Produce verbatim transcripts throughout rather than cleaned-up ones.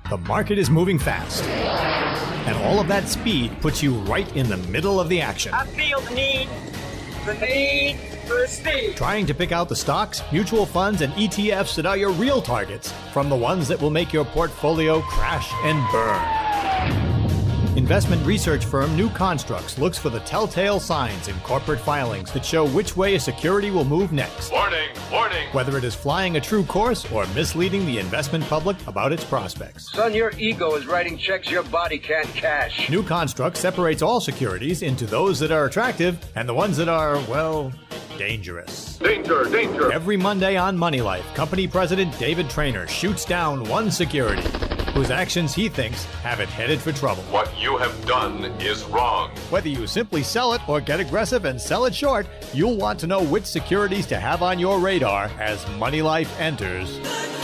The market is moving fast, and all of that speed puts you right in the middle of the action. I feel the need, the need for speed. Trying to pick out the stocks, mutual funds, and E T Fs that are your real targets from the ones that will make your portfolio crash and burn. Investment research firm New Constructs looks for the telltale signs in corporate filings that show which way a security will move next. Warning, warning. Whether it is flying a true course or misleading the investment public about its prospects. Son, your ego is writing checks your body can't cash. New Construct separates all securities into those that are attractive and the ones that are, well, dangerous. Danger, danger. Every Monday on Money Life, company president David Traynor shoots down one security whose actions he thinks have it headed for trouble. What you have done is wrong. Whether you simply sell it or get aggressive and sell it short, you'll want to know which securities to have on your radar as Money Life enters.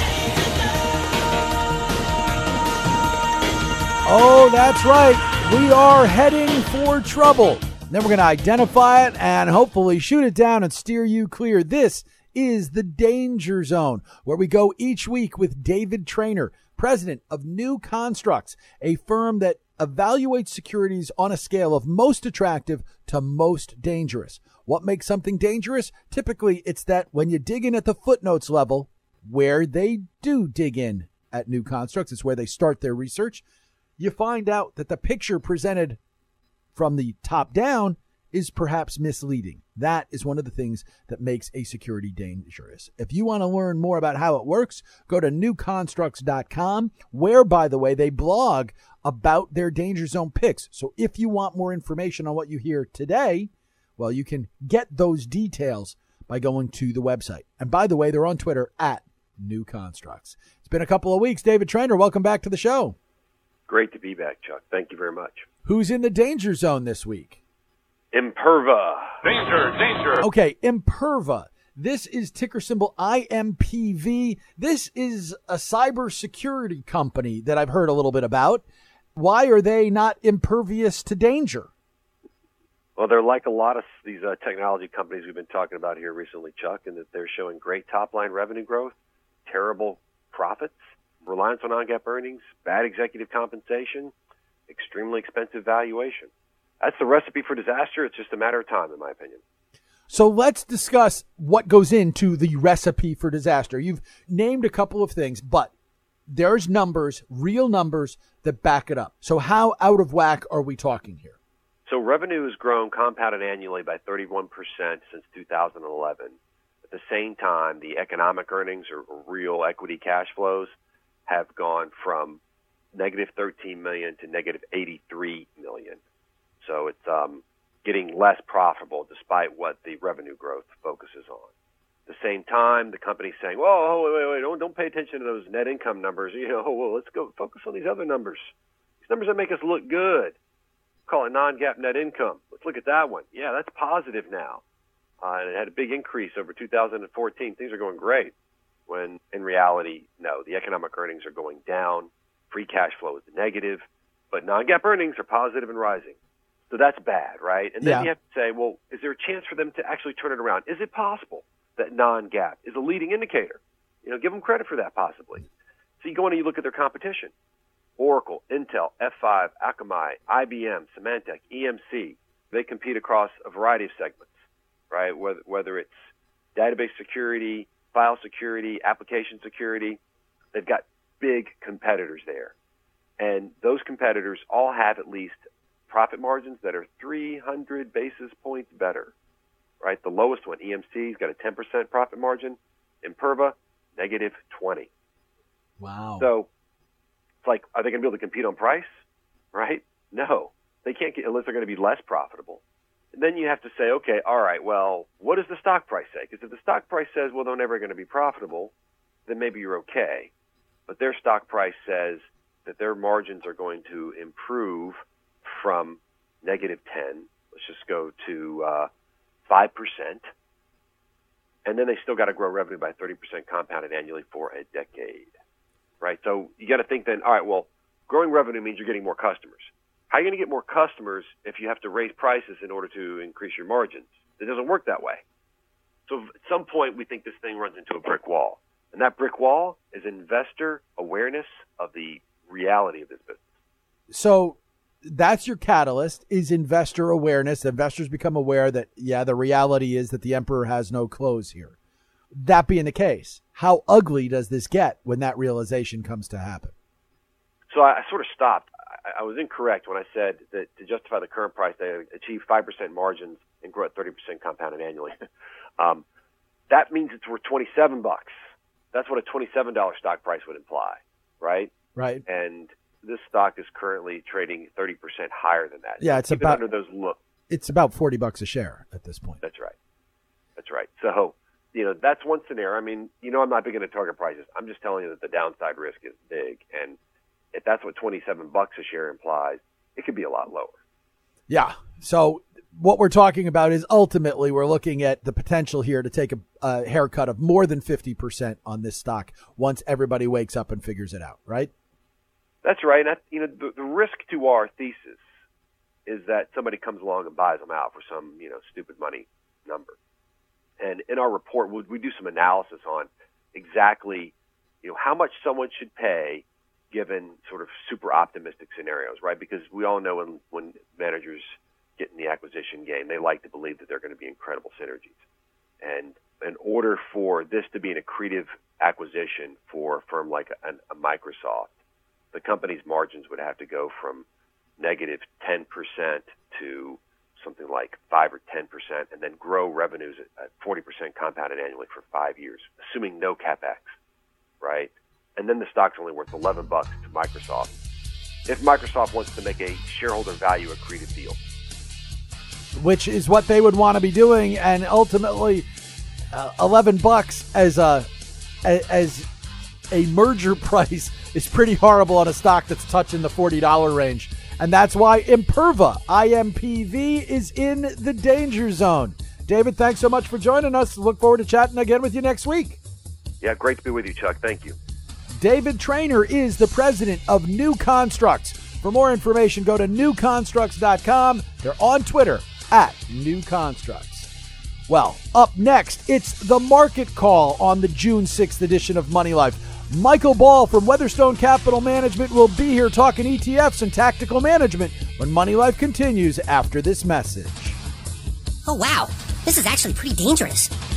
Oh, that's right. We are heading for trouble. Then we're going to identify it and hopefully shoot it down and steer you clear. This is the Danger Zone, where we go each week with David Traynor, president of New Constructs, a firm that evaluates securities on a scale of most attractive to most dangerous. What makes something dangerous? Typically, it's that when you dig in at the footnotes level, where they do dig in at New Constructs, it's where they start their research, you find out that the picture presented from the top down is perhaps misleading. That is one of the things that makes a security dangerous. If you want to learn more about how it works, go to new constructs dot com, where, by the way, they blog about their danger zone picks. So if you want more information on what you hear today, well, you can get those details by going to the website. And by the way, they're on Twitter at New Constructs. It's been a couple of weeks. David Traynor, welcome back to the show. Great to be back, Chuck. Thank you very much. Who's in the danger zone this week? Imperva. Danger, danger. Okay, Imperva. This is ticker symbol I M P V. This is a cybersecurity company that I've heard a little bit about. Why are they not impervious to danger? Well, they're like a lot of these uh, technology companies we've been talking about here recently, Chuck, in that they're showing great top-line revenue growth, terrible profits, reliance on non-GAAP earnings, bad executive compensation, extremely expensive valuation. That's the recipe for disaster. It's just a matter of time, in my opinion. So let's discuss what goes into the recipe for disaster. You've named a couple of things, but there's numbers, real numbers that back it up. So how out of whack are we talking here? So revenue has grown compounded annually by thirty-one percent since two thousand eleven. At the same time, the economic earnings or real equity cash flows have gone from negative thirteen million dollars to negative eighty-three million dollars. So it's um, getting less profitable despite what the revenue growth focuses on. At the same time, the company's saying, whoa, wait, wait, wait, don't, don't pay attention to those net income numbers. You know, well, let's go focus on these other numbers. These numbers that make us look good. Call it non-GAAP net income. Let's look at that one. Yeah, that's positive now. Uh, and it had a big increase over two thousand fourteen. Things are going great. When in reality, no, the economic earnings are going down. Free cash flow is negative. But non-GAAP earnings are positive and rising. So that's bad, right? And then Yeah. you have to say, well, is there a chance for them to actually turn it around? Is it possible that non-GAAP is a leading indicator? You know, give them credit for that possibly. So you go in and you look at their competition. Oracle, Intel, F five, Akamai, I B M, Symantec, E M C. They compete across a variety of segments, right? Whether, whether it's database security, file security, application security, they've got big competitors there. And those competitors all have at least profit margins that are three hundred basis points better, right? The lowest one, E M C's got a ten percent profit margin. Imperva, negative twenty. Wow. So it's like, are they going to be able to compete on price, right? No, they can't get, unless they're going to be less profitable. And then you have to say, okay, all right, well, what does the stock price say? Because if the stock price says, well, they're never going to be profitable, then maybe you're okay. But their stock price says that their margins are going to improve from negative ten, let's just go to uh, five percent. And then they still got to grow revenue by thirty percent compounded annually for a decade, right? So you got to think then, all right, well, growing revenue means you're getting more customers. How are you going to get more customers if you have to raise prices in order to increase your margins? It doesn't work that way. So at some point, we think this thing runs into a brick wall. And that brick wall is investor awareness of the reality of this business. So that's your catalyst, is investor awareness. Investors become aware that, yeah, the reality is that the emperor has no clothes here. That being the case, how ugly does this get when that realization comes to happen? So I, I sort of stopped. I, I was incorrect when I said that to justify the current price, they achieve five percent margins and grow at thirty percent compounded annually. um, that means it's worth twenty-seven bucks. That's what a twenty-seven dollars stock price would imply, right? Right. And this stock is currently trading thirty percent higher than that. Yeah, it's Even about under those look. It's about forty bucks a share at this point. That's right. That's right. So, you know, that's one scenario. I mean, you know, I'm not big into target prices. I'm just telling you that the downside risk is big, and if that's what twenty-seven bucks a share implies, it could be a lot lower. Yeah. So what we're talking about is ultimately we're looking at the potential here to take a, a haircut of more than fifty percent on this stock once everybody wakes up and figures it out, right? That's right. And I, you know, the, the risk to our thesis is that somebody comes along and buys them out for some, you know, stupid money number. And in our report, we, we do some analysis on exactly, you know, how much someone should pay given sort of super optimistic scenarios, right? Because we all know when, when managers get in the acquisition game, they like to believe that they're going to be incredible synergies. And in order for this to be an accretive acquisition for a firm like a, a Microsoft, the company's margins would have to go from negative ten percent to something like five or ten percent, and then grow revenues at forty percent compounded annually for five years, assuming no CapEx, right? And then the stock's only worth eleven bucks to Microsoft if Microsoft wants to make a shareholder value accretive deal. Which is what they would want to be doing, and ultimately uh, eleven bucks as a as a merger price is pretty horrible on a stock that's touching the forty dollars range. And that's why Imperva, I M P V, is in the danger zone. David, thanks so much for joining us. Look forward to chatting again with you next week. Yeah, great to be with you, Chuck. Thank you. David Traynor is the president of New Constructs. For more information, go to new constructs dot com. They're on Twitter at New Constructs. Well, up next, it's the market call on the June sixth edition of Money Life. Michael Ball from Weatherstone Capital Management will be here talking E T Fs and tactical management when Money Life continues after this message. Oh, wow. This is actually pretty dangerous.